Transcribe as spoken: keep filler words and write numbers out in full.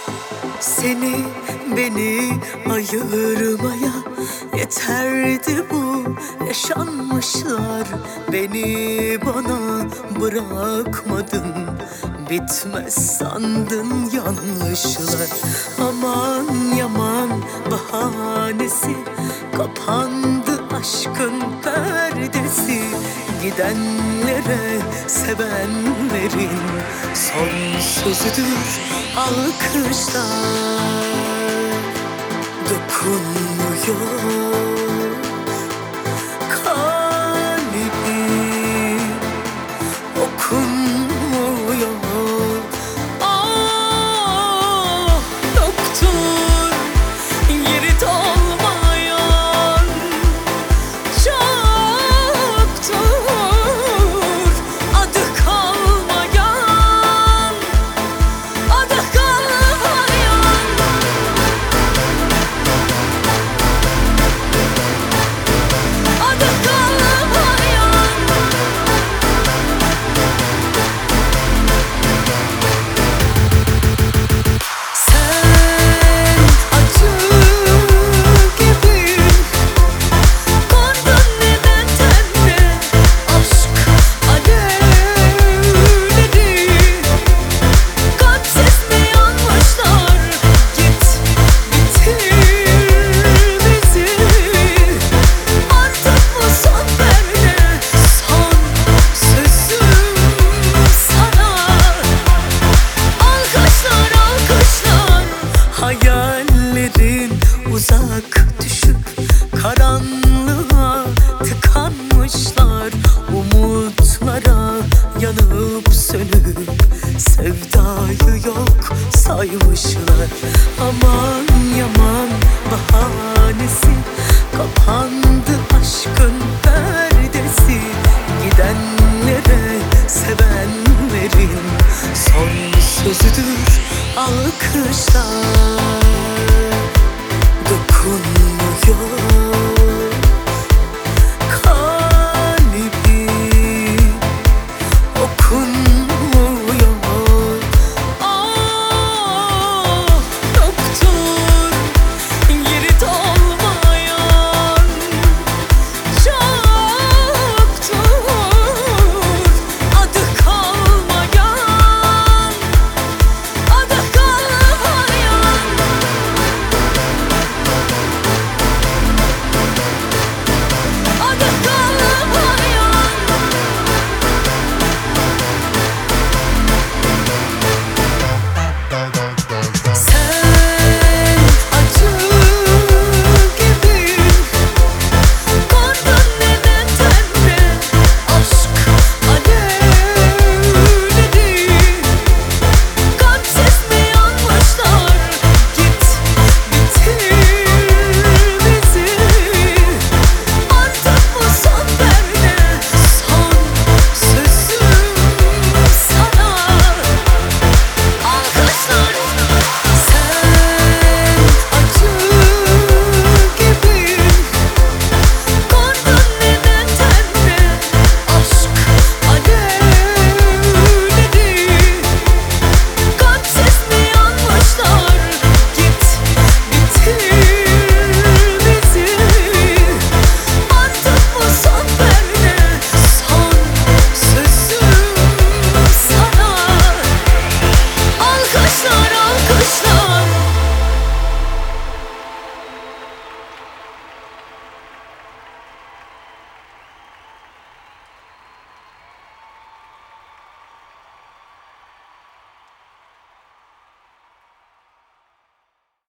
Seni beni ayırmaya yeterdi bu yaşanmışlar. Beni bana bırakmadın, bitmez sandın yanlışlar. Aman yaman bahanesi, kapandı aşkın perdesi. Gidenlere sevenlerin son sözüdür alkışlar. Dokunmuyor kalbim, okunmuyor. Ah, yoktur yeri dolmayan, çoktur adı kalmayan, adı kalmayan. Adı kalmayan. Sen acı gibi kondun neden tenine, aşk alevleri. Kalpsiz mi yanmışlar, git bitir bizi. Artık bu son perde, son sözüm sana. Alkışlar alkışlar, hayallerin uzak düşüp karanlığa tıkanmışlar. Umutlara yanıp sönüp sevdayı yok saymışlar. Aman yaman bahanesi, kapandı aşkın perdesi. Gidenlere sevenlerin son sözüdür alkışlar. Dokunmuyor